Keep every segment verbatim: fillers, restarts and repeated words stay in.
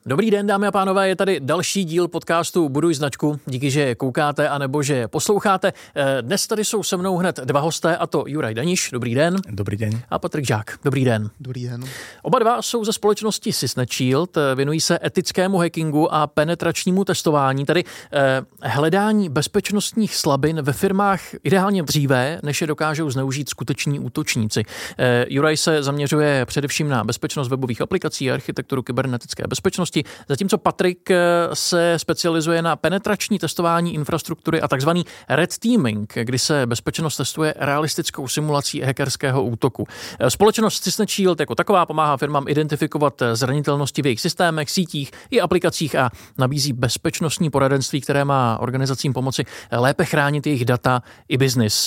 Dobrý den, dámy a pánové, je tady další díl podcastu Buduj značku. Díky, že koukáte anebo že posloucháte. Dnes tady jsou se mnou hned dva hosté, a to Juraj Daniš, dobrý den. Dobrý den. A Patrik Žák, dobrý den. Dobrý den. Oba dva jsou ze společnosti SysNet-Shield, věnují se etickému hackingu a penetračnímu testování, tedy eh, hledání bezpečnostních slabin ve firmách ideálně dříve, než je dokážou zneužít skuteční útočníci. Eh, Juraj se zaměřuje především na bezpečnost webových aplikací a architekturu kybernetické bezpečnosti, zatímco Patrik se specializuje na penetrační testování infrastruktury a takzvaný red teaming, kdy se bezpečnost testuje realistickou simulací hackerského útoku. Společnost SysNet-Shield jako taková pomáhá firmám identifikovat zranitelnosti v jejich systémech, sítích i aplikacích a nabízí bezpečnostní poradenství, které má organizacím pomoci lépe chránit jejich data i biznis.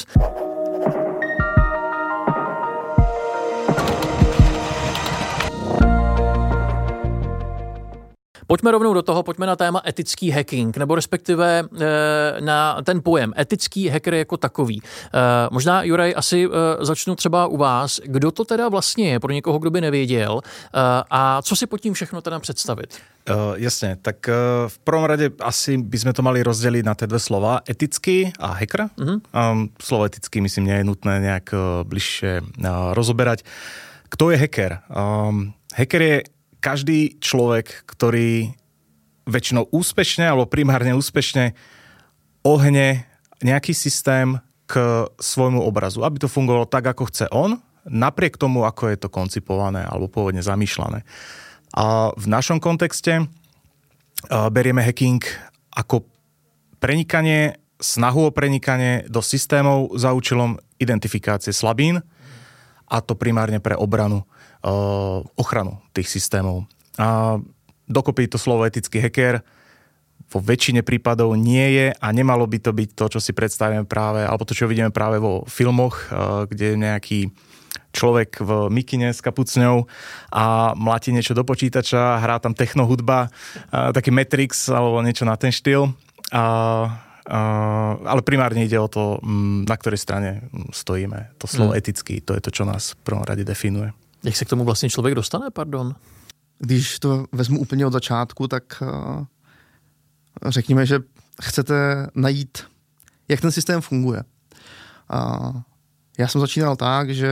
Pojďme rovnou do toho, pojďme na téma etický hacking, nebo respektive e, na ten pojem etický hacker jako takový. E, možná, Juraj, asi e, začnu třeba u vás. Kdo to teda vlastně je, pro někoho, kdo by nevěděl, e, a co si pod tím všechno teda představit? Uh, jasne, tak uh, v prvom rade asi by sme to mali rozdeliť na tie dve slova, etický a hacker. Uh-huh. Um, slovo etický, myslím, nie je nutné nejak uh, bližšie uh, rozoberať. Kto je hacker? Um, hacker je každý človek, ktorý väčšinou úspešne alebo primárne úspešne ohne nejaký systém k svojmu obrazu, aby to fungovalo tak, ako chce on, napriek tomu, ako je to koncipované alebo pôvodne zamýšľané. A v našom kontexte berieme hacking ako prenikanie, snahu o prenikanie do systémov za účelom identifikácie slabín, a to primárne pre obranu, ochranu tých systémov. A dokopy to slovo etický hacker vo väčšine prípadov nie je a nemalo by to byť to, čo si predstavíme práve, alebo to, čo vidíme práve vo filmoch, kde je nejaký človek v mikine s kapucňou a mlatí niečo do počítača, hrá tam technohudba, taký Matrix alebo niečo na ten štýl. A, a, ale primárne ide o to, na ktorej strane stojíme. To slovo hmm. etický, to je to, čo nás v prvom rade definuje. Jak se k tomu vlastně člověk dostane, pardon? Když to vezmu úplně od začátku, tak uh, řekněme, že chcete najít, jak ten systém funguje. Uh, já jsem začínal tak, že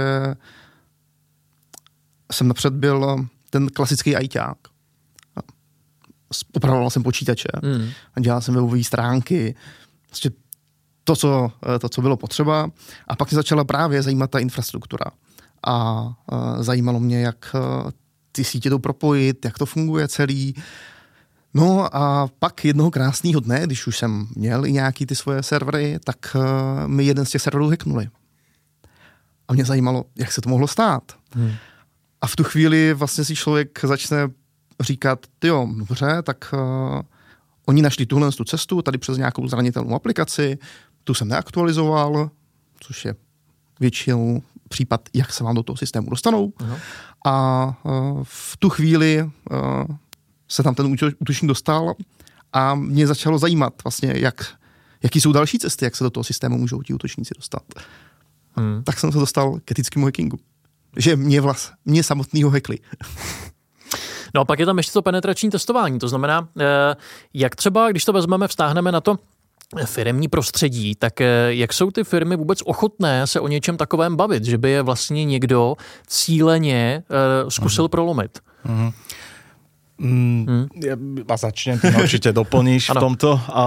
jsem napřed byl ten klasický ajťák. Opravoval jsem počítače, mm. dělal jsem webové stránky, prostě to co, to, co bylo potřeba. A pak mě začala právě zajímat ta infrastruktura. A uh, zajímalo mě, jak uh, ty sítě jdou propojit, jak to funguje celý. No a pak jednoho krásného dne, když už jsem měl i nějaký ty svoje servery, tak uh, mi jeden z těch serverů hacknuli. A mě zajímalo, jak se to mohlo stát. Hmm. A v tu chvíli vlastně si člověk začne říkat, jo, dobře, tak uh, oni našli tuhle tu cestu, tady přes nějakou zranitelnou aplikaci, tu jsem neaktualizoval, což je většinou případ, jak se vám do toho systému dostanou. Uh-huh. A uh, v tu chvíli uh, se tam ten útočník dostal a mě začalo zajímat vlastně, jak, jaký jsou další cesty, jak se do toho systému můžou ti útočníci dostat. Hmm. Tak jsem se dostal k etickému hackingu. Že mě, vlast, mě samotnýho hackli. No a pak je tam ještě to penetrační testování. To znamená, jak třeba, když to vezmeme, vztáhneme na to firemní prostředí, tak jak jsou ty firmy vůbec ochotné se o něčem takovém bavit, že by je vlastně někdo cíleně zkusil uh-huh. prolomit? Uh-huh. Mm, hmm. Ja začnem, ty určite doplníš v tomto. A,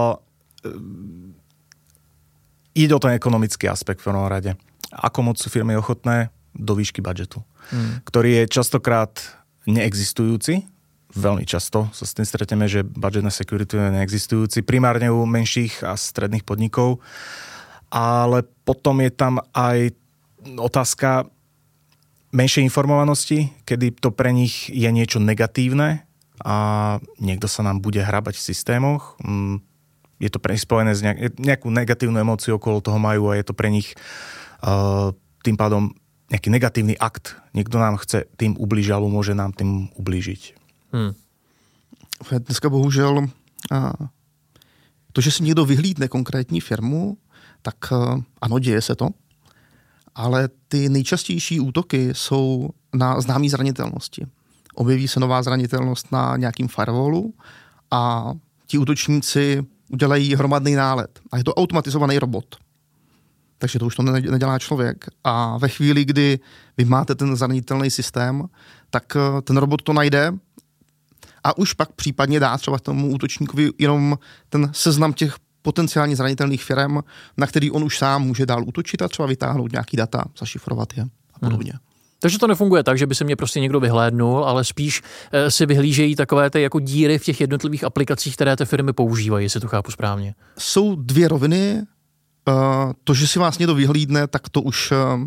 ide o ten ekonomický aspekt v prvom rade. Ako moc sú firmy ochotné do výšky budžetu, hmm. ktorý je častokrát neexistujúci. Veľmi často sa s tým stretneme, že budget na security je neexistujúci, primárne u menších a stredných podnikov. Ale potom je tam aj otázka menšej informovanosti, kedy to pre nich je niečo negatívne a niekto sa nám bude hrabať v systémoch. Je to pre nich spojené s nejakú negatívnu emóciu okolo toho majú a je to pre nich uh, tým pádom nejaký negatívny akt. Niekto nám chce tým ublížiť alebo môže nám tým ublížiť. Hmm. Dneska bohužel to, že si někdo vyhlídne konkrétní firmu, tak ano, děje se to, ale ty nejčastější útoky jsou na známé zranitelnosti. objeví se nová zranitelnost na nějakým firewallu a ti útočníci udělají hromadný nálet. A je to automatizovaný robot. Takže to už to nedělá člověk. A ve chvíli, kdy vy máte ten zranitelný systém, tak ten robot to najde a už pak případně dá třeba tomu útočníkovi jenom ten seznam těch potenciálně zranitelných firem, na který on už sám může dál útočit a třeba vytáhnout nějaký data, zašifrovat je a podobně. Hmm. Takže to nefunguje tak, že by se mě prostě někdo vyhlédnul, ale spíš e, si vyhlížejí takové ty jako díry v těch jednotlivých aplikacích, které ty firmy používají, jestli to chápu správně. Jsou dvě roviny. Uh, to, že si vás někdo vyhlídne, tak to už uh,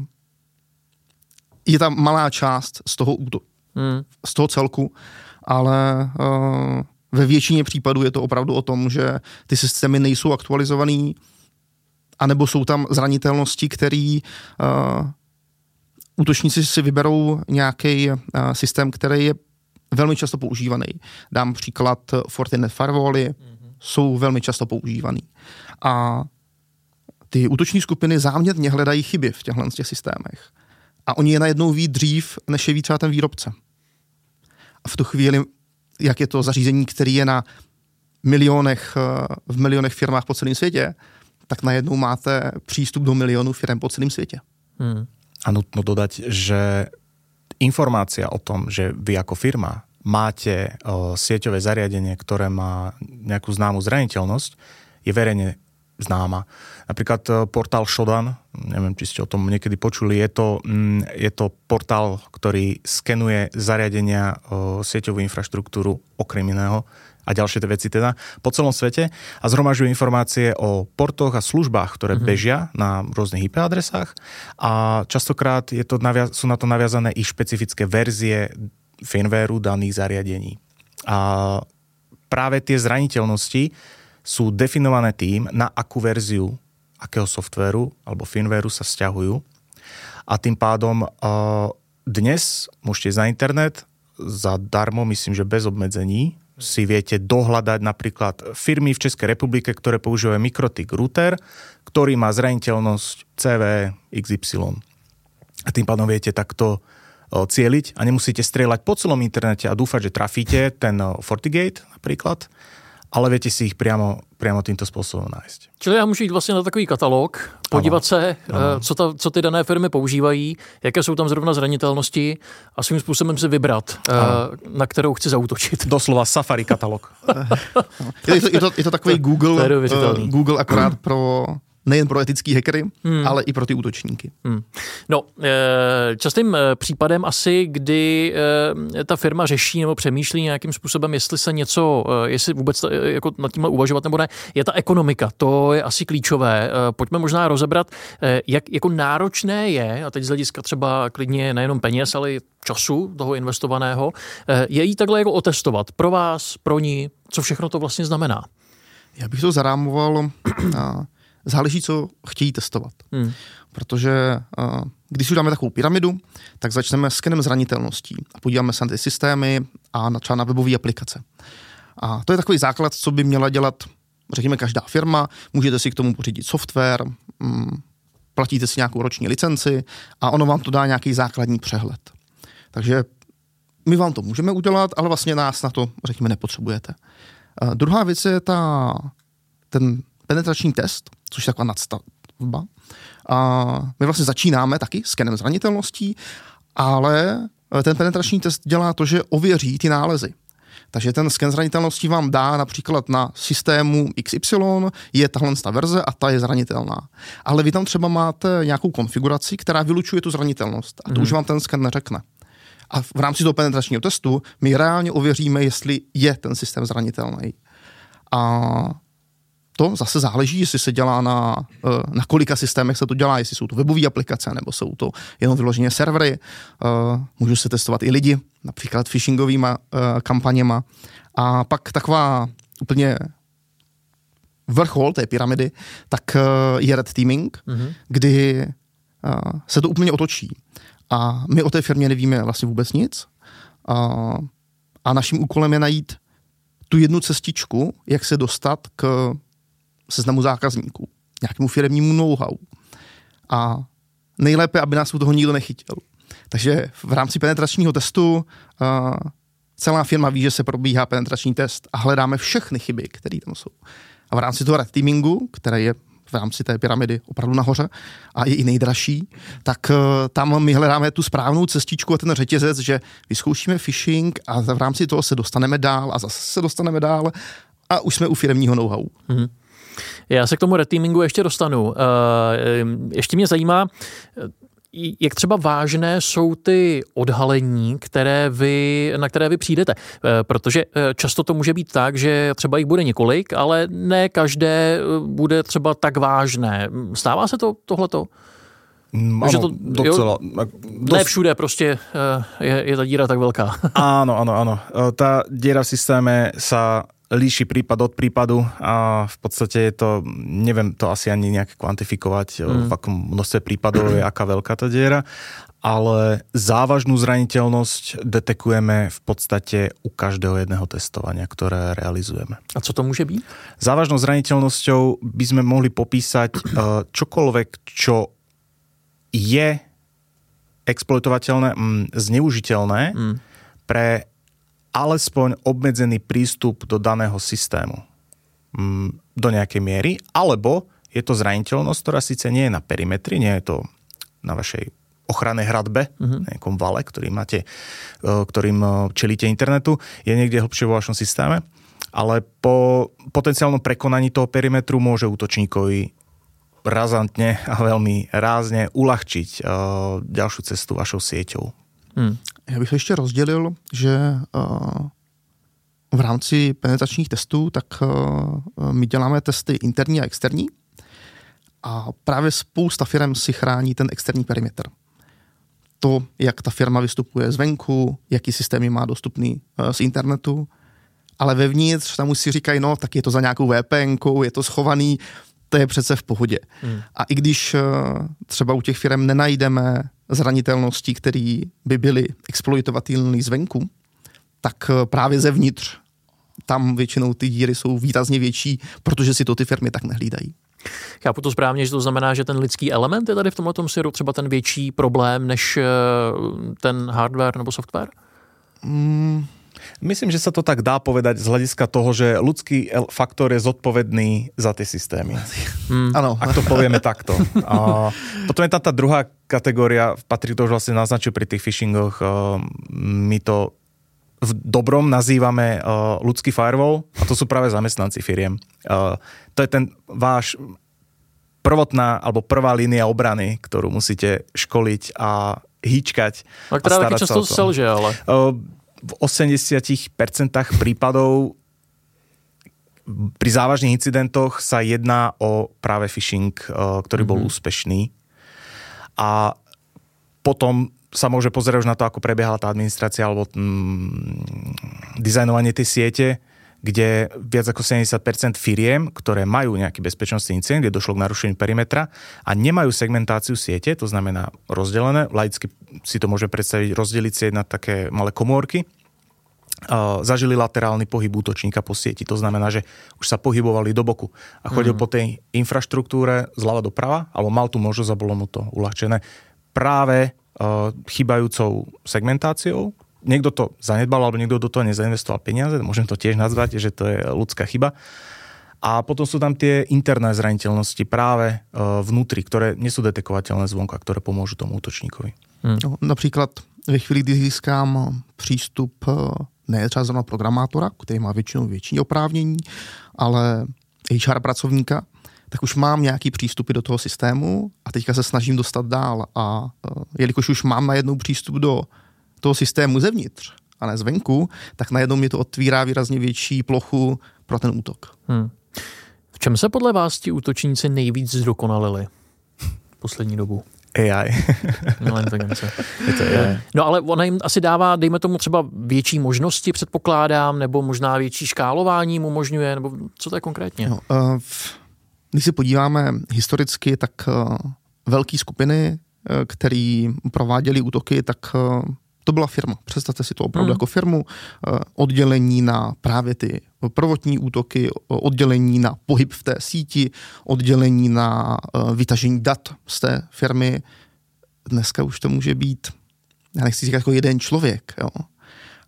je tam malá část z toho, hmm. z toho celku, ale uh, ve většině případů je to opravdu o tom, že ty systémy nejsou aktualizovaný, anebo jsou tam zranitelnosti, který uh, útočníci si vyberou nějaký uh, systém, který je velmi často používaný. Dám příklad, Fortinet firewally mm-hmm. jsou velmi často používaný. A ty útoční skupiny záměrně hledají chyby v těchto těch systémech. A oni je najednou ví dřív, než je ví třeba ten výrobce. A v tu chvíli, jak je to zařízení, který je na milionech, v milionech firmách po celém světě, tak najednou máte přístup do milionů firm po celém světě. Hmm. A nutno dodať, že informácia o tom, že vy ako firma máte o, sieťové zariadenie, ktoré má nejakú známu zraniteľnosť, je verejne známa. Napríklad portál Shodan, neviem, či ste o tom niekedy počuli, je to, je to portál, ktorý skenuje zariadenia, o, sieťovú infraštruktúru okrem iného a ďalšie tie veci teda po celom svete a zhromažďuje informácie o portoch a službách, ktoré mm-hmm. bežia na rôznych í pé adresách a častokrát je to navia- sú na to naviazané i špecifické verzie firmwareu daných zariadení. A práve tie zraniteľnosti sú definované tým, na akú verziu akého softvéru alebo firmwareu sa sťahujú. A tým pádom uh, dnes môžete ísť na internet zadarmo, myslím, že bez obmedzení, si viete dohľadať napríklad firmy v Českej republike, ktoré používajú MikroTik router, ktorý má zraniteľnosť cé vé iks ypsilon. A tým pádom viete takto uh, cieliť a nemusíte strieľať po celom internete a dúfať, že trafíte ten uh, FortiGate napríklad, ale viete si ich priamo, priamo týmto spôsobom nájsť. Čili já můžu jít vlastně na takový katalog, podívat ano. se, ano. Co, ta, co ty dané firmy používají, jaké jsou tam zrovna zranitelnosti a svým způsobem si vybrat, ano. na kterou chci zaútočit. Doslova Safari katalog. je, to, je, to, je to takový Google, uh, Google akorát pro... nejen pro etický hackery, hmm. ale i pro ty útočníky. Hmm. No, častým případem asi, kdy ta firma řeší nebo přemýšlí nějakým způsobem, jestli se něco, jestli vůbec jako nad tímhle uvažovat nebo ne, je ta ekonomika. To je asi klíčové. Pojďme možná rozebrat, jak jako náročné je, a teď z hlediska třeba klidně nejenom peněz, ale i času toho investovaného, je jí takhle jako otestovat. Pro vás, pro ní, co všechno to vlastně znamená? Já bych to zarámoval na záleží, co chtějí testovat. Hmm. Protože uh, když si uděláme takovou pyramidu, tak začneme skenem zranitelností a podíváme se na ty systémy a na, třeba na webové aplikace. A to je takový základ, co by měla dělat, řekněme, každá firma. Můžete si k tomu pořídit software, um, platíte si nějakou roční licenci a ono vám to dá nějaký základní přehled. Takže my vám to můžeme udělat, ale vlastně nás na to, řekněme, nepotřebujete. Uh, druhá věc je ta, ten penetrační test, což je taková nadstavba. A my vlastně začínáme taky skenem zranitelností, ale ten penetrační test dělá to, že ověří ty nálezy. Takže ten sken zranitelností vám dá například na systému iks ypsilon je tahle verze a ta je zranitelná. Ale vy tam třeba máte nějakou konfiguraci, která vylučuje tu zranitelnost a to mm. už vám ten sken neřekne. A v rámci toho penetračního testu my reálně ověříme, jestli je ten systém zranitelný. A to zase záleží, jestli se dělá na, na kolika systémech se to dělá, jestli jsou to webové aplikace, nebo jsou to jenom vyloženě servery. Můžu se testovat i lidi, například phishingovýma kampaněma. A pak taková úplně vrchol té pyramidy, tak je red teaming, mm-hmm. kdy se to úplně otočí. A my o té firmě nevíme vlastně vůbec nic. A, a naším úkolem je najít tu jednu cestičku, jak se dostat k seznamu zákazníků, nějakému firemnímu know-how. A nejlépe, aby nás u toho nikdo nechytil. Takže v rámci penetračního testu uh, celá firma ví, že se probíhá penetrační test a hledáme všechny chyby, které tam jsou. A v rámci toho red teamingu, který je v rámci té pyramidy opravdu nahoře a je i nejdražší, tak uh, tam my hledáme tu správnou cestičku a ten řetězec, že vyzkoušíme phishing a v rámci toho se dostaneme dál a zase se dostaneme dál a už jsme u firemního know-how. Mm-hmm. Já se k tomu red teamingu ještě dostanu. Uh, ještě mě zajímá, jak třeba vážné jsou ty odhalení, které vy, na které vy přijdete. Protože často to může být tak, že třeba jich bude několik, ale ne každé bude třeba tak vážné. Stává se to tohleto? Ano, že to, docela. Jo, ne všude prostě je, je ta díra tak velká. Áno, áno, áno. Tá diera v systéme sa líši prípad od prípadu a v podstate je to, neviem to asi ani nejak kvantifikovať, mm. v akom množstve prípadov je, aká veľká tá diera, ale závažnú zraniteľnosť detekujeme v podstate u každého jedného testovania, ktoré realizujeme. A co to môže byť? Závažnou zraniteľnosťou by sme mohli popísať čokoľvek, čo je exploitovateľné, zneužiteľné mm. pre alespoň obmedzený prístup do daného systému do nejakej miery, alebo je to zraniteľnosť, ktorá síce nie je na perimetri, nie je to na vašej ochrannej hradbe, mm-hmm. nejakom vale, ktorý máte, ktorým čelíte internetu, je niekde hlbšie vo vašom systéme, ale po potenciálnom prekonaní toho perimetru môže útočníkovi razantne a veľmi rázne uľahčiť ďalšiu cestu vašou sieťou. Hmm. Já bych ještě rozdělil, že uh, v rámci penetračních testů tak uh, my děláme testy interní a externí a právě spousta firm si chrání ten externí perimetr. To, jak ta firma vystupuje zvenku, jaký systémy má dostupný uh, z internetu, ale vevnitř tam už si říkají, no tak je to za nějakou VPNkou, je to schovaný, to je přece v pohodě. Hmm. A i když uh, třeba u těch firm nenajdeme zranitelnosti, které by byly exploitovatelné zvenku, tak právě zevnitř tam většinou ty díry jsou výrazně větší, protože si to ty firmy tak nehlídají. Chápu to správně, že to znamená, že ten lidský element je tady v tomhle směru třeba ten větší problém než ten hardware nebo software? Mm. Myslím, že sa to tak dá povedať z hľadiska toho, že ľudský faktor je zodpovedný za tie systémy. Mm. Ano. Ak to povieme takto. A potom je tam tá druhá kategória, Patrik to už vlastne naznačil pri tých phishingoch, my to v dobrom nazývame ľudský firewall a to sú práve zamestnanci firiem. To je ten váš prvotná alebo prvá línia obrany, ktorú musíte školiť a hýčkať. A ktorá taky často selže, ale... V osemdesiat percent prípadov pri závažných incidentoch sa jedná o práve phishing, ktorý bol mm-hmm. úspešný. A potom sa môže pozerať už na to, ako prebiehala tá administrácia alebo mm, dizajnovanie tej siete, kde viac ako sedemdesiat percent firiem, ktoré majú nejaký bezpečnostný incident, kde došlo k narušeniu perimetra a nemajú segmentáciu siete, to znamená rozdelené, laicky si to môžeme predstaviť, rozdeliť sieť na také malé komórky, uh, zažili laterálny pohyb útočníka po sieti, to znamená, že už sa pohybovali do boku a chodil mm. po tej infraštruktúre zľava doprava, alebo mal tu možnosť a bolo mu to uľahčené práve uh, chýbajúcou segmentáciou. Niekto to zanedbal, alebo niekto do toho nezainvestoval peniaze, môžem to tiež nazvať, že to je ľudská chyba. A potom sú tam tie interné zraniteľnosti práve vnútri, ktoré nie sú detekovateľné zvonka, ktoré pomôžu tomu útočníkovi. Hmm. No, například ve chvíli, kdy získám přístup ne třeba zrovna programátora, který má většinou větší oprávnění, ale há er pracovníka, tak už mám nějaký přístupy do toho systému a teďka se snažím dostat dál. A jelikož už mám najednou přístup do toho systému zevnitř a ne zvenku, tak najednou mi to otvírá výrazně větší plochu pro ten útok. Hmm. V čem se podle vás ti útočníci nejvíc zdokonalili poslední dobu? á í. No, inteligence. Je to á í. No ale ona jim asi dává, dejme tomu třeba větší možnosti, předpokládám, nebo možná větší škálování mu umožňuje, nebo co to je konkrétně? No, uh, když se podíváme historicky, tak uh, velké skupiny, uh, které prováděly útoky, tak uh, to byla firma. Představte si to opravdu hmm. jako firmu, oddělení na právě ty prvotní útoky, oddělení na pohyb v té síti, oddělení na vytažení dat z té firmy. Dneska už to může být, já nechci říkat jako jeden člověk, jo.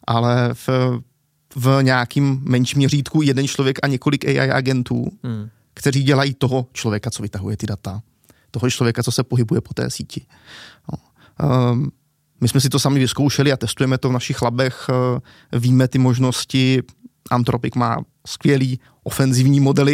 ale v, v nějakým menším měřítku jeden člověk a několik A I agentů, hmm. kteří dělají toho člověka, co vytahuje ty data, toho člověka, co se pohybuje po té síti. No. Um, my jsme si to sami vyzkoušeli a testujeme to v našich labech, víme ty možnosti, Anthropic má skvělý ofenzivní modely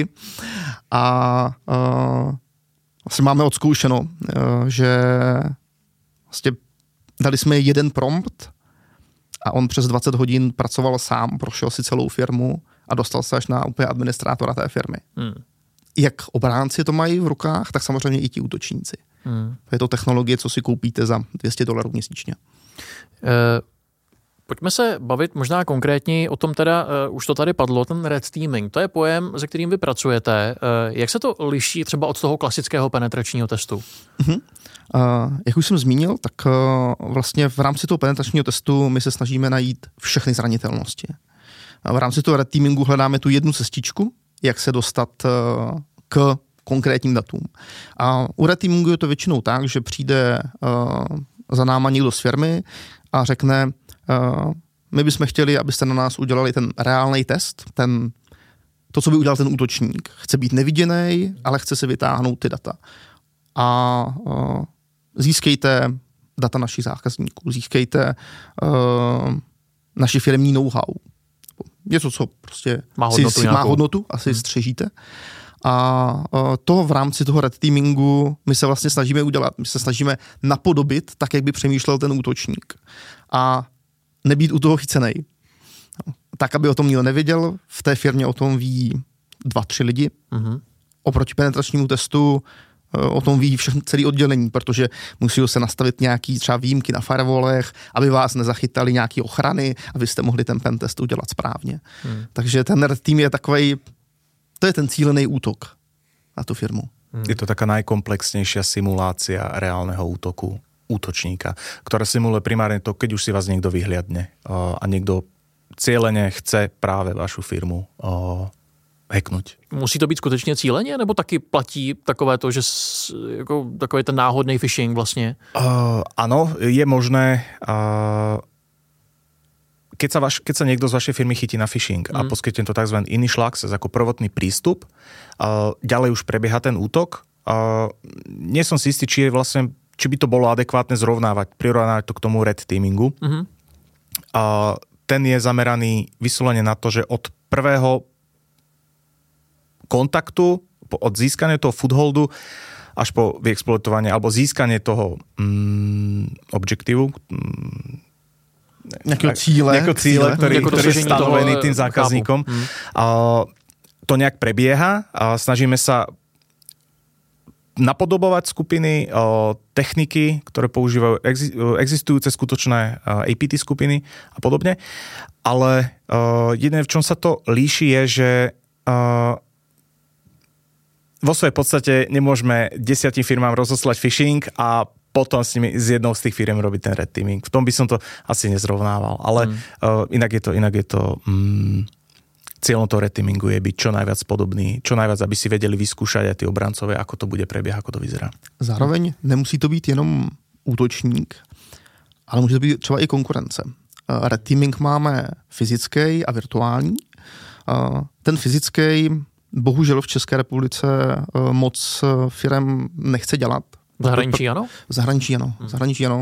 a uh, vlastně máme odzkoušeno, uh, že vlastně dali jsme jeden prompt a on přes dvacet hodin pracoval sám, prošel si celou firmu a dostal se až na úplně administrátora té firmy. Hmm. Jak obránci to mají v rukách, tak samozřejmě i ti útočníci. Hmm. Je to technologie, co si koupíte za dvě stě dolarů měsíčně. Uh... Pojďme se bavit možná konkrétně o tom teda, uh, už to tady padlo, ten red teaming. To je pojem, se kterým vy pracujete. Uh, jak se to liší třeba od toho klasického penetračního testu? Uh-huh. Uh, jak už jsem zmínil, tak uh, vlastně v rámci toho penetračního testu my se snažíme najít všechny zranitelnosti. Uh, v rámci toho red teamingu hledáme tu jednu cestičku, jak se dostat uh, k konkrétním datům. A u red teamingu je to většinou tak, že přijde uh, za náma někdo z firmy a řekne, Uh, my bychom chtěli, abyste na nás udělali ten reálný test, ten, to, co by udělal ten útočník. Chce být neviděný, ale chce si vytáhnout ty data. A uh, získejte data našich zákazníků, získejte uh, naši firemní know-how. Něco, co prostě má hodnotu, si, má hodnotu asi hmm. střežíte. A uh, to v rámci toho red teamingu my se vlastně snažíme udělat. My se snažíme napodobit tak, jak by přemýšlel ten útočník. A nebýt u toho chycenej. Tak, aby o tom nikdo nevěděl, v té firmě o tom ví dva, tři lidi. Mm-hmm. Oproti penetračnímu testu o tom ví všechny celý oddělení, protože musí se nastavit nějaký třeba výjimky na firewallech, aby vás nezachytali nějaký ochrany, abyste mohli ten pentest udělat správně. Mm. Takže ten red team je takovej, to je ten cílený útok na tu firmu. Mm. Je to taká najkomplexnejšia simulácia reálneho útoku útočníka, ktorá simuluje primárne to, keď už si vás niekto vyhliadne uh, a niekto cieľene chce práve vašu firmu uh, hacknúť. Musí to být skutečně cíleně, nebo taky platí takové to, že s, jako, takový ten náhodný phishing vlastně? Uh, áno, je možné, uh, keď, sa vaš, keď sa niekto z vašej firmy chytí na phishing mm. a poskytne to tzv. Initial access ako prvotný prístup, uh, ďalej už prebieha ten útok. Uh, nie som si istý, či je vlastne či by to bolo adekvátne zrovnávať, prirovnávať to k tomu red teamingu. Mm-hmm. A ten je zameraný vyslovene na to, že od prvého kontaktu, od získania toho footholdu až po vyexploitovanie alebo získanie toho mm, objektívu, mm, nejakého cíle, nejakého cíle, ktorý, ktorý je stanovený tým zákazníkom. Mm. A to nejak prebieha a snažíme sa napodobovať skupiny, o, techniky, ktoré používajú ex, existujúce skutočné A P T skupiny a podobne. Ale o, jedné, v čom sa to líši, je, že o, vo svojej podstate nemôžeme desiatim firmám rozoslať phishing a potom s nimi z jednou z tých firm robiť ten red teaming. V tom by som to asi nezrovnával. Ale mm. o, inak je to, inak je to mm, cieľom toho red teamingu je byť čo najviac podobný, čo najviac, aby si vedeli vyskúšať aj tí obrancové, ako to bude prebiehať, ako to vyzerá. Zároveň nemusí to být jenom útočník, ale může to být třeba i konkurence. Red teaming máme fyzický a virtuální. Ten fyzický bohužel v České republice moc firem nechce dělat. V zahraničí ano? V zahraničí ano. V zahraničí ano.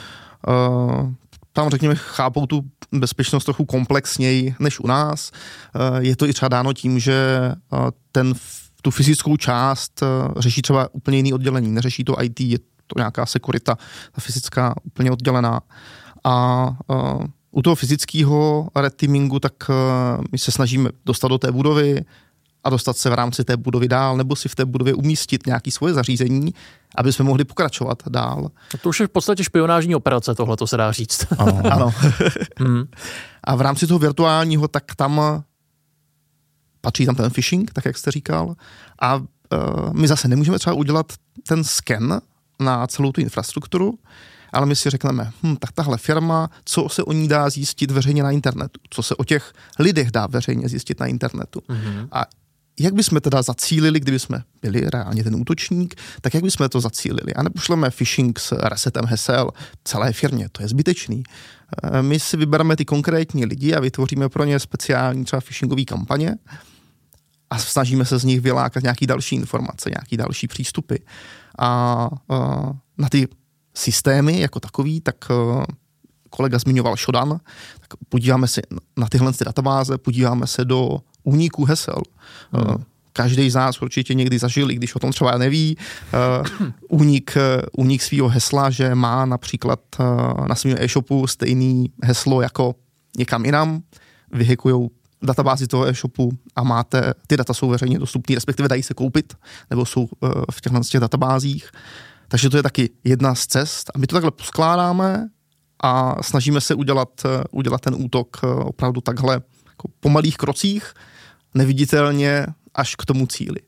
Tam, řekněme, chápou tu bezpečnost trochu komplexněji než u nás. Je to i třeba dáno tím, že ten, tu fyzickou část řeší třeba úplně jiný oddělení. Neřeší to I T, je to nějaká sekurita, ta fyzická úplně oddělená. A u toho fyzického red teamingu, tak my se snažíme dostat do té budovy a dostat se v rámci té budovy dál, nebo si v té budově umístit nějaké svoje zařízení, aby jsme mohli pokračovat dál. To už je v podstatě špionážní operace, tohle to se dá říct. Ano. ano. hmm. A v rámci toho virtuálního, tak tam patří tam ten phishing, tak jak jste říkal. A uh, my zase nemůžeme třeba udělat ten sken na celou tu infrastrukturu, ale my si řekneme, hm, tak tahle firma, co se o ní dá zjistit veřejně na internetu, co se o těch lidech dá veřejně zjistit na internetu. Mm-hmm. A jak bychom teda zacílili, kdyby jsme byli reálně ten útočník, tak jak bychom to zacílili? A nepošleme phishing s resetem hesel celé firmě, to je zbytečný. My si vybereme ty konkrétní lidi a vytvoříme pro ně speciální třeba phishingové kampaně a snažíme se z nich vylákat nějaký další informace, nějaký další přístupy. A, a na ty systémy jako takový, tak kolega zmiňoval Shodan, tak podíváme se na tyhle databáze, podíváme se do úniků hesel. Hmm. Každý z nás určitě někdy zažil, i když o tom třeba neví, uh, únik, únik svého hesla, že má například uh, na svém e-shopu stejný heslo jako někam jinam, vyhekujou databázi toho e-shopu a máte, ty data jsou veřejně dostupné, respektive dají se koupit, nebo jsou uh, v těchto těch databázích. Takže to je taky jedna z cest a my to takhle poskládáme a snažíme se udělat, udělat ten útok opravdu takhle jako po malých krocích, neviditelně až k tomu cíli.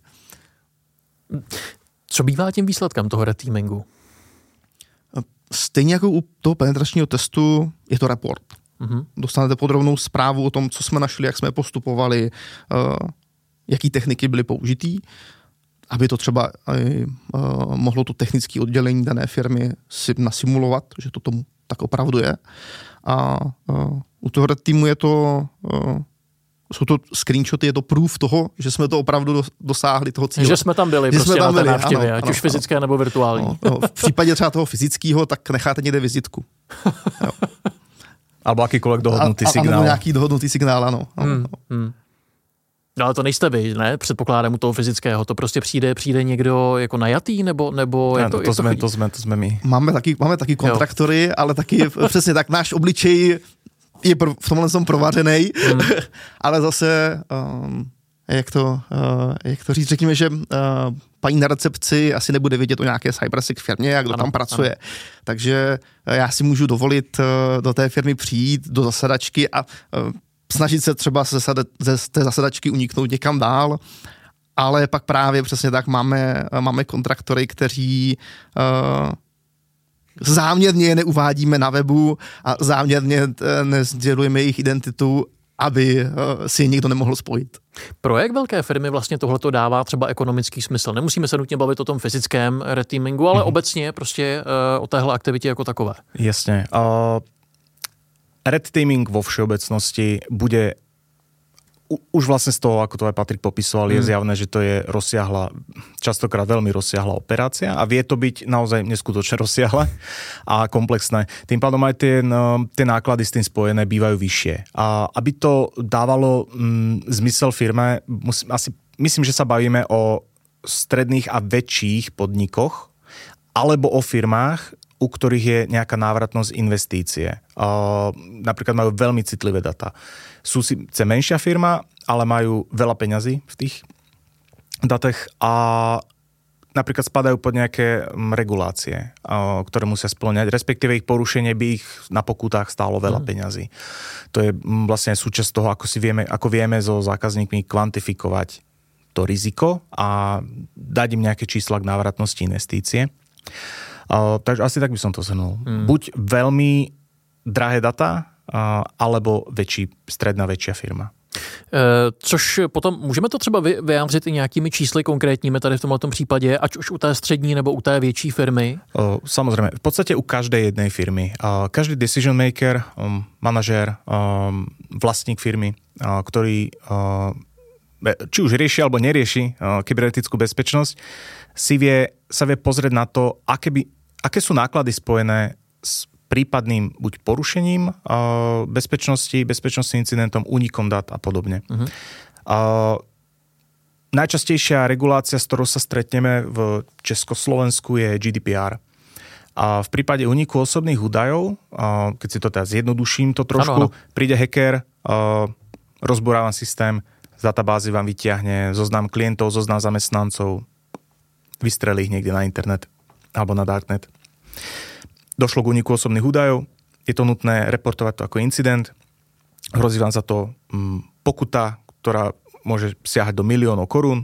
Co bývá tím výsledkem toho red teamingu? Stejně jako u toho penetračního testu je to report. Mm-hmm. Dostanete podrobnou zprávu o tom, co jsme našli, jak jsme postupovali, jaký techniky byly použitý, aby to třeba mohlo to technické oddělení dané firmy si nasimulovat, že to tomu tak opravdu je. A u toho red teamu je to jsou to screenshoty, je to proof toho, že jsme to opravdu dosáhli toho cíle. Že jsme tam byli, že prostě jsme tam na té byli, návštěvě, ano, ať ano, už fyzické ano. nebo virtuální. No, no, v případě třeba toho fyzického, tak necháte někde vizitku. Jo. Alebo akýkoľvek dohodnutý a, signál. Alebo nějaký dohodnutý signál, ano. Hmm, hmm. No ale to nejste vy, ne? Předpokládám u toho fyzického. To prostě přijde, přijde někdo jako najatý, nebo, nebo jak to, to, jak to, jsme, chodí? to, jsme, to jsme my. Máme taky, máme taky kontraktory, jo. Ale taky přesně tak náš obličej je v tomhle tom provařenej, hmm. ale zase, um, jak, to, uh, jak to říct, řekněme, že uh, paní na recepci asi nebude vědět o nějaké cybersec firmě a kdo ano, tam pracuje. Ano. Takže uh, já si můžu dovolit uh, do té firmy přijít, do zasedačky a uh, snažit se třeba ze, ze té zasedačky uniknout někam dál, ale pak právě přesně tak máme, máme kontraktory, kteří uh, záměrně je neuvádíme na webu a záměrně nesdělujeme jejich identitu, aby si je někdo nemohl spojit. Pro jak velké firmy vlastně tohleto dává třeba ekonomický smysl? Nemusíme se nutně bavit o tom fyzickém red teamingu, ale mm-hmm. obecně prostě uh, o téhle aktivitě jako takové. Jasně. Uh, red teaming vo všeobecnosti bude už vlastne z toho, ako to aj Patrik popisoval, mm. je zjavné, že to je rozsiahla, častokrát veľmi rozsiahla operácia a vie to byť naozaj neskutočne rozsiahle a komplexné. Tým pádom aj tie, tie náklady s tým spojené bývajú vyššie. A aby to dávalo mm, zmysel firme, musím, asi, myslím, že sa bavíme o stredných a väčších podnikoch alebo o firmách, u ktorých je nejaká návratnosť investície. Uh, napríklad majú veľmi citlivé data. Sú síce menšia firma, ale majú veľa peňazí v tých datech a napríklad spadajú pod nejaké regulácie, uh, ktoré musia spĺňať, respektíve ich porušenie by ich na pokutách stálo veľa mm. peňazí. To je vlastne súčasť toho, ako, si vieme, ako vieme so zákazníkmi kvantifikovať to riziko a dať im nejaké čísla k návratnosti investície. Uh, takže asi tak by som to zhrnul. Hmm. Buď veľmi drahé data, uh, alebo väčší, stredná väčšia firma. E, což potom můžeme to třeba vyjádřit i nějakými čísly konkrétními tady v tomto případě, ať už u té střední nebo u té větší firmy? Uh, samozrejme, v podstate u každej jednej firmy. Uh, každý decision maker, um, manažér, um, vlastník firmy, uh, ktorý uh, či už rieši alebo nerieši uh, kybernetickú bezpečnosť, si vie, sa vie pozrieť na to, aké, by, aké sú náklady spojené s prípadným buď porušením uh, bezpečnosti, bezpečnostným incidentom, únikom dát a podobne. Uh-huh. Uh, najčastejšia regulácia, s ktorou sa stretneme v Československu, je G D P R. A v prípade úniku osobných údajov, uh, keď si to teda zjednoduším to trošku, ano, ano. príde hacker, uh, rozbúra vám systém, z databázy vám vyťahne zoznam klientov, zoznam zamestnancov, vystrelí ich niekde na internet alebo na darknet. Došlo k úniku osobných údajov, je to nutné reportovať to ako incident, hrozí vám za to mm, pokuta, ktorá môže siahať do miliónov korún.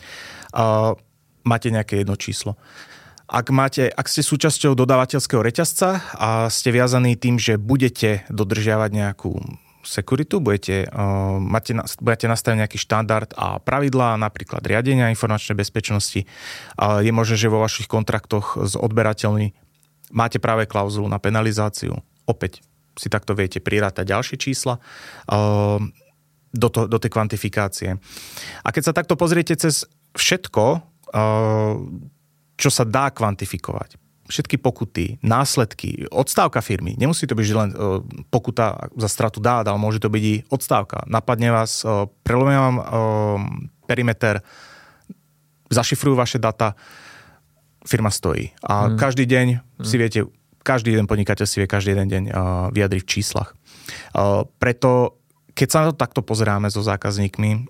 A máte nejaké jedno číslo. Ak, máte, ak ste súčasťou dodávateľského reťazca a ste viazaní tým, že budete dodržiavať nejakú sekuritu, budete, uh, máte, budete nastaviť nejaký štandard a pravidlá, napríklad riadenia informačnej bezpečnosti. Uh, je možné, že vo vašich kontraktoch s odberateľmi máte práve klauzulu na penalizáciu. Opäť si takto viete prirátať ďalšie čísla uh, do, to, do tej kvantifikácie. A keď sa takto pozriete cez všetko, uh, čo sa dá kvantifikovať, všetky pokuty, následky, odstávka firmy. Nemusí to byť len uh, pokuta za stratu dát, ale môže to byť i odstávka. Napadne vás, uh, prelomia vám uh, perimeter, zašifrujú vaše data, firma stojí. A hmm. každý deň hmm. si viete, každý jeden podnikateľ si vie každý jeden deň uh, vyjadriť v číslach. Uh, preto, keď sa na to takto pozeráme so zákazníkmi,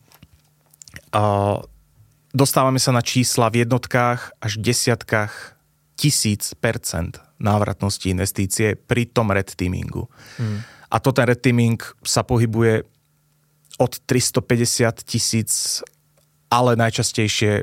uh, dostávame sa na čísla v jednotkách až desiatkách tisíc percent návratnosti investície pri tom red teamingu. Hmm. A to ten red teaming sa pohybuje od tristopäťdesiat tisíc, ale najčastejšie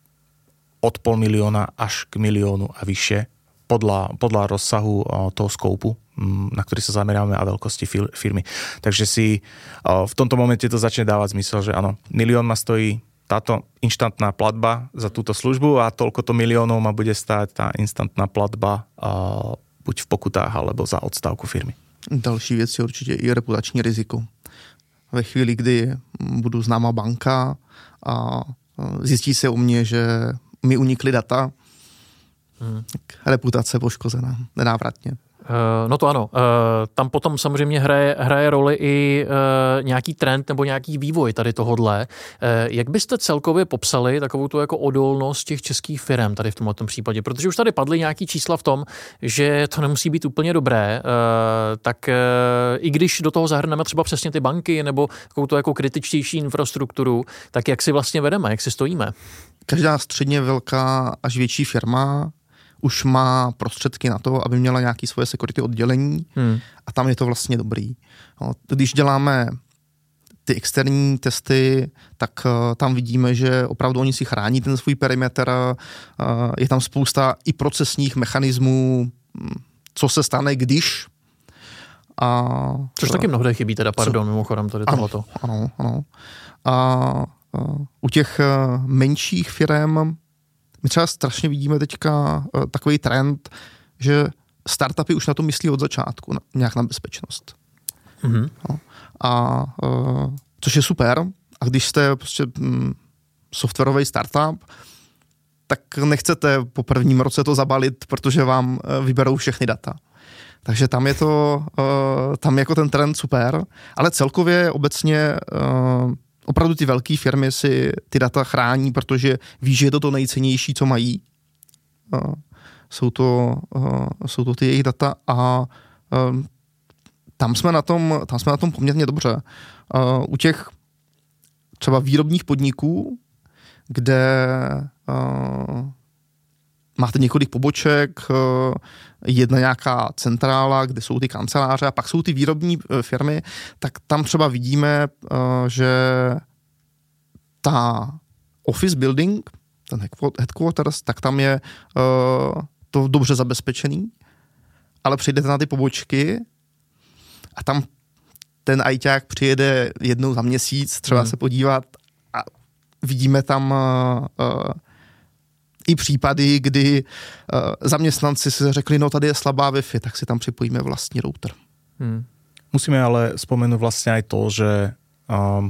od pol milióna až k miliónu a vyššie podľa, podľa rozsahu toho skoupu, na ktorý sa zameráme a veľkosti firmy. Takže si v tomto momente to začne dávať zmysel, že áno, milión ma stojí táto instantná platba za túto službu a toľko to miliónov ma bude stáť tá instantná platba uh, buď v pokutách, alebo za odstávku firmy. Další věc je určitě i reputační riziko. Ve chvíli, kdy budu známá banka a zjistí se u mě, že mi unikly data, hmm. tak reputace poškozená nenávratně. No to ano. Tam potom samozřejmě hraje, hraje roli i nějaký trend nebo nějaký vývoj tady tohodle. Jak byste celkově popsali takovou tu jako odolnost těch českých firm tady v tomto případě? Protože už tady padly nějaký čísla v tom, že to nemusí být úplně dobré, tak i když do toho zahrneme třeba přesně ty banky nebo takovou tu jako kritičtější infrastrukturu, tak jak si vlastně vedeme, jak si stojíme? Každá středně velká až větší firma už má prostředky na to, aby měla nějaké svoje security oddělení hmm. a tam je to vlastně dobrý. No, když děláme ty externí testy, tak uh, tam vidíme, že opravdu oni si chrání ten svůj perimetr, uh, je tam spousta i procesních mechanismů, co se stane, když. A, Což taky mnohde chybí teda, pardon, co? Mimochodem tady tohleto. Ano, ano. A uh, u těch uh, menších firem my třeba strašně vidíme teďka uh, takový trend, že startupy už na to myslí od začátku, na, nějak na bezpečnost. Mm-hmm. No. A uh, což je super. A když jste prostě mm, softwarový startup, tak nechcete po prvním roce to zabalit, protože vám uh, vyberou všechny data. Takže tam je to, uh, tam jako ten trend super, ale celkově obecně uh, opravdu ty velké firmy si ty data chrání, protože ví, že je to to nejcennější, co mají. Uh, jsou, to, uh, jsou to ty jejich data a uh, tam jsme na tom, tam jsme na tom poměrně dobře. Uh, u těch třeba výrobních podniků, kde uh, máte několik poboček, uh, jedna nějaká centrála, kde jsou ty kanceláře a pak jsou ty výrobní uh, firmy, tak tam třeba vidíme, uh, že ta office building, ten headquarters, tak tam je uh, to dobře zabezpečený, ale přijdete na ty pobočky a tam ten ajťák přijede jednou za měsíc třeba hmm. se podívat a vidíme tam uh, uh, i případy, kdy uh, zaměstnanci si řekli, no tady je slabá Wi-Fi, tak si tam připojíme vlastní router. Hmm. Musíme ale spomenúť vlastne aj to, že um,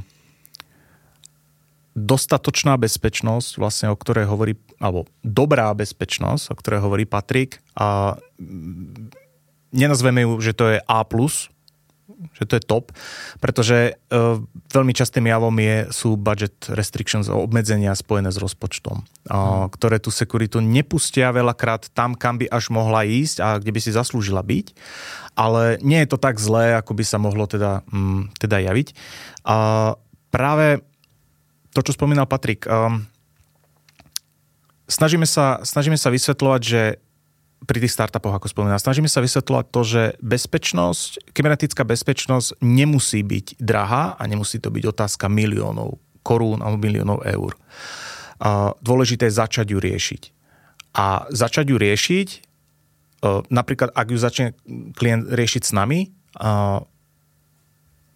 dostatočná bezpečnosť, vlastne o ktorej hovorí, alebo dobrá bezpečnosť, o ktorej hovorí Patrik, a nenazveme ju, že to je A plus, že to je top, pretože uh, veľmi častým javom je, sú budget restrictions, obmedzenia spojené s rozpočtom, uh, ktoré tú sekuritu nepustia veľakrát tam, kam by až mohla ísť a kde by si zaslúžila byť, ale nie je to tak zlé, ako by sa mohlo teda, um, teda javiť. Uh, práve to, čo spomínal Patrik, um, snažíme sa, snažíme sa vysvetľovať, že pri tých startupoch, ako spomínal, snažíme sa vysvetľovať to, že bezpečnosť, kybernetická bezpečnosť nemusí byť drahá a nemusí to byť otázka miliónov korún alebo miliónov eur. Uh, dôležité je začať ju riešiť. A začať ju riešiť, uh, napríklad, ak ju začne klient riešiť s nami, uh,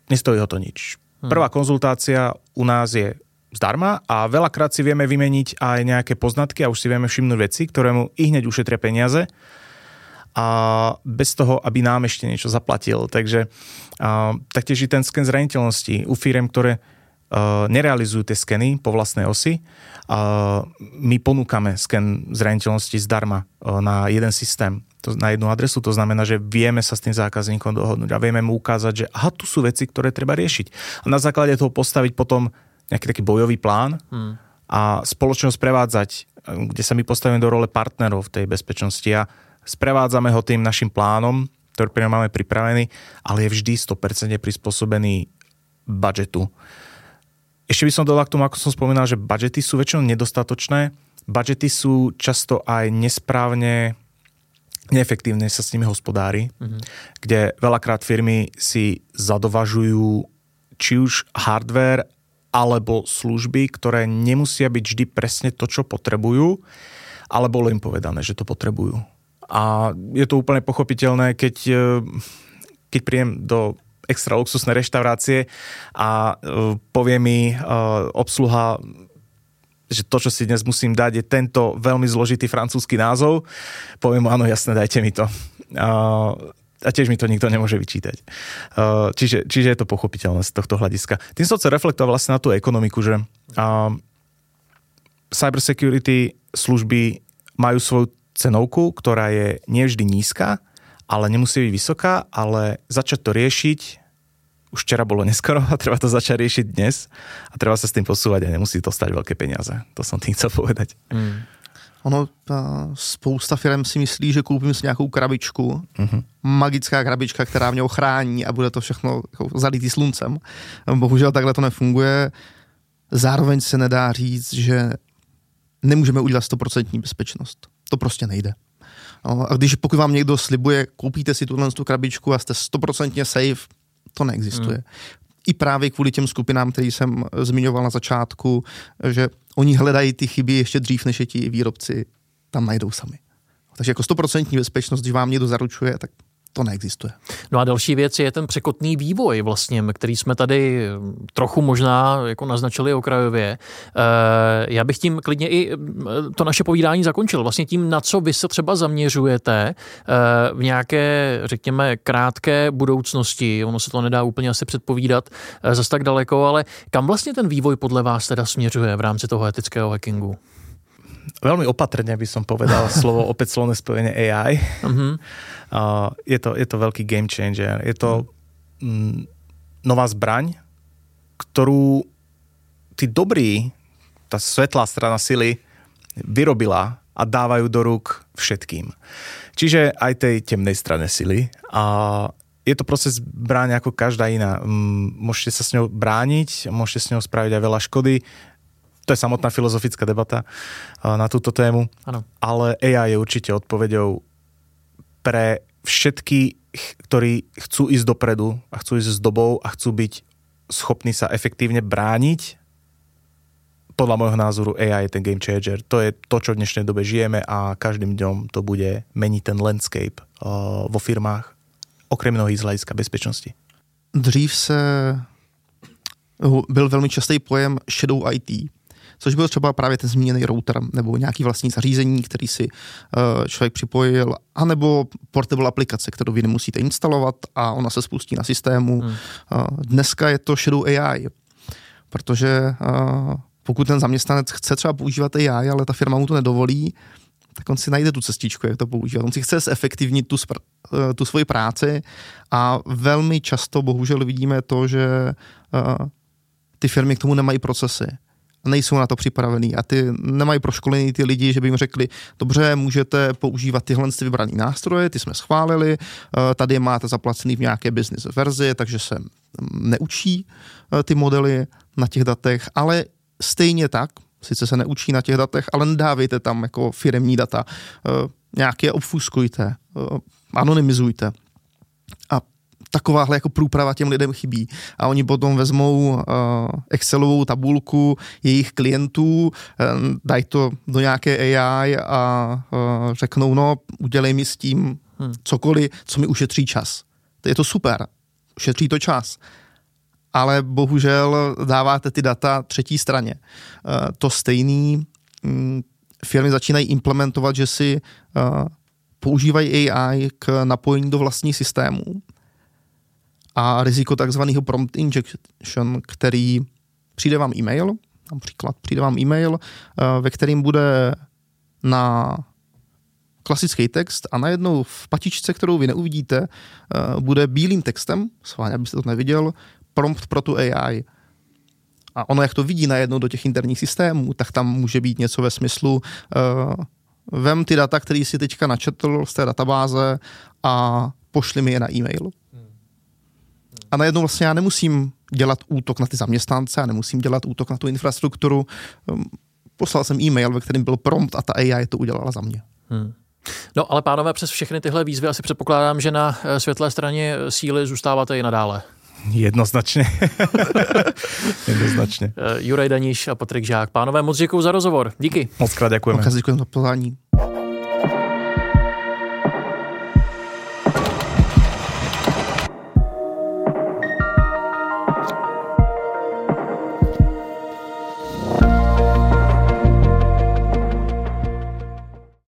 nestojí ho to nič. Prvá konzultácia u nás je zdarma a veľakrát si vieme vymeniť aj nejaké poznatky a už si vieme všimnúť veci, ktoré mu i hneď ušetria peniaze a bez toho, aby nám ešte niečo zaplatil. Takže a, taktiež i ten sken zraniteľnosti u firiem, ktoré a, nerealizujú tie skeny po vlastnej osi, a, my ponúkame sken zraniteľnosti zdarma a, na jeden systém, to, na jednu adresu. To znamená, že vieme sa s tým zákazníkom dohodnúť a vieme mu ukázať, že aha, tu sú veci, ktoré treba riešiť. A na základe toho postaviť potom nejaký taký bojový plán hmm. a spoločnosť prevádzať, kde sa my postavíme do role partnerov v tej bezpečnosti a sprevádzame ho tým našim plánom, ktorý pre máme pripravený, ale je vždy sto percent prispôsobený budžetu. Ešte by som dodal k tomu, ako som spomínal, že budžety sú väčšinou nedostatočné, budžety sú často aj nesprávne, neefektívne sa s nimi hospodári, mm-hmm. kde veľakrát firmy si zadovažujú či už hardware alebo služby, ktoré nemusia byť vždy presne to, čo potrebujú, ale bolo im povedané, že to potrebujú. A je to úplne pochopiteľné, keď, keď príjem do extra luxusnej reštaurácie a povie mi obsluha, že to, čo si dnes musím dať, je tento veľmi zložitý francúzsky názov. Poviem mu, áno, jasné, dajte mi to. A tiež mi to nikto nemôže vyčítať. Čiže, čiže je to pochopiteľné z tohto hľadiska. Tým som chcel reflektovať vlastne na tú ekonomiku, že cybersecurity služby majú svoju cenovku, ktorá je nevždy nízka, ale nemusí byť vysoká, ale začať to riešiť už včera bolo neskoro a treba to začať riešiť dnes a treba sa s tým posúvať a nemusí to stať veľké peniaze. To som tým chcel povedať. Mm. Ono, spousta firm si myslí, že koupím si nějakou krabičku, mm-hmm. magická krabička, která mě ochrání a bude to všechno jako zalitý sluncem. Bohužel takhle to nefunguje. Zároveň se nedá říct, že nemůžeme udělat sto procent bezpečnost. To prostě nejde. A když pokud vám někdo slibuje, koupíte si tuhle tu krabičku a jste sto procent safe, to neexistuje. Mm. I právě kvůli těm skupinám, který jsem zmiňoval na začátku, že oni hledají ty chyby ještě dřív, než je ti výrobci tam najdou sami. Takže jako sto procent bezpečnost, když vám někdo zaručuje, tak to neexistuje. No a další věc je ten překotný vývoj vlastně, který jsme tady trochu možná jako naznačili okrajově. Já bych tím klidně i to naše povídání zakončil. Vlastně tím, na co vy se třeba zaměřujete v nějaké, řekněme, krátké budoucnosti. Ono se to nedá úplně asi předpovídat zas tak daleko, ale kam vlastně ten vývoj podle vás teda směřuje v rámci toho etického hackingu? Veľmi opatrne by som povedal slovo, opäť slovné spojenie á í. Uh-huh. Uh, je, to, je to veľký game changer. Je to mm, nová zbraň, ktorú tí dobrí, tá svetlá strana sily vyrobila a dávajú do rúk všetkým. Čiže aj tej temnej strane sily. A je to proces zbraň ako každá iná. Môžete sa s ňou brániť, môžete s ňou spraviť aj veľa škody. To je samotná filozofická debata na túto tému. Ano. Ale á í je určite odpoveďou pre všetkých, ktorí chcú ísť dopredu a chcú ísť s dobou a chcú byť schopní sa efektívne brániť. Podľa môjho názoru á í je ten game changer. To je to, čo v dnešnej dobe žijeme a každým dňom to bude meniť ten landscape vo firmách, okrem mnohých z hľadiska bezpečnosti. Dřív se byl velmi častý pojem shadow í té, což byl třeba právě ten zmíněný router nebo nějaký vlastní zařízení, který si uh, člověk připojil, anebo portable aplikace, kterou vy nemusíte instalovat a ona se spustí na systému. Hmm. Uh, dneska je to shadow á í, protože uh, pokud ten zaměstnanec chce třeba používat á í, ale ta firma mu to nedovolí, tak on si najde tu cestičku, jak to používat. On si chce zefektivnit tu, spr- tu svoji práci a velmi často bohužel vidíme to, že uh, ty firmy k tomu nemají procesy. Nejsou na to připravený a ty nemají proškolený ty lidi, že by jim řekli, dobře, můžete používat tyhle ty vybrané nástroje, ty jsme schválili, tady je máte zaplacený v nějaké business verzi, takže se neučí ty modely na těch datech, ale stejně tak, sice se neučí na těch datech, ale nedávejte tam jako firemní data, nějaké obfuskujte, anonymizujte. A takováhle jako průprava těm lidem chybí. A oni potom vezmou uh, Excelovou tabulku jejich klientů, uh, dají to do nějaké á í a uh, řeknou, no, udělej mi s tím hmm. cokoliv, co mi ušetří čas. To je to super. Ušetří to čas. ale bohužel dáváte ty data třetí straně. To stejný firmy začínají implementovat, že si používají A I k napojení do vlastních systémů. A riziko takzvaného prompt injection, který přijde vám e-mail, například přijde vám e-mail, ve kterým bude na klasický text a najednou v patičce, kterou vy neuvidíte, bude bílým textem, schválně, abyste to neviděl, prompt pro tu A I. A ono, jak to vidí najednou do těch interních systémů, tak tam může být něco ve smyslu uh, vem ty data, který si teďka načetl z té databáze a pošli mi je na e-mail. A najednou vlastně já nemusím dělat útok na ty zaměstnance, já nemusím dělat útok na tu infrastrukturu. Poslal jsem e-mail, ve kterém byl prompt a ta A I to udělala za mě. Hmm. No ale pánové, přes všechny tyhle výzvy asi předpokládám, že na světlé straně síly zůstáváte i nadále. Jednoznačně. Jednoznačně. Juraj Daníš a Patrik Žák. Pánové, moc děkuju za rozhovor. Díky. Moc krát děkujeme. Moc děkujeme za pozvání.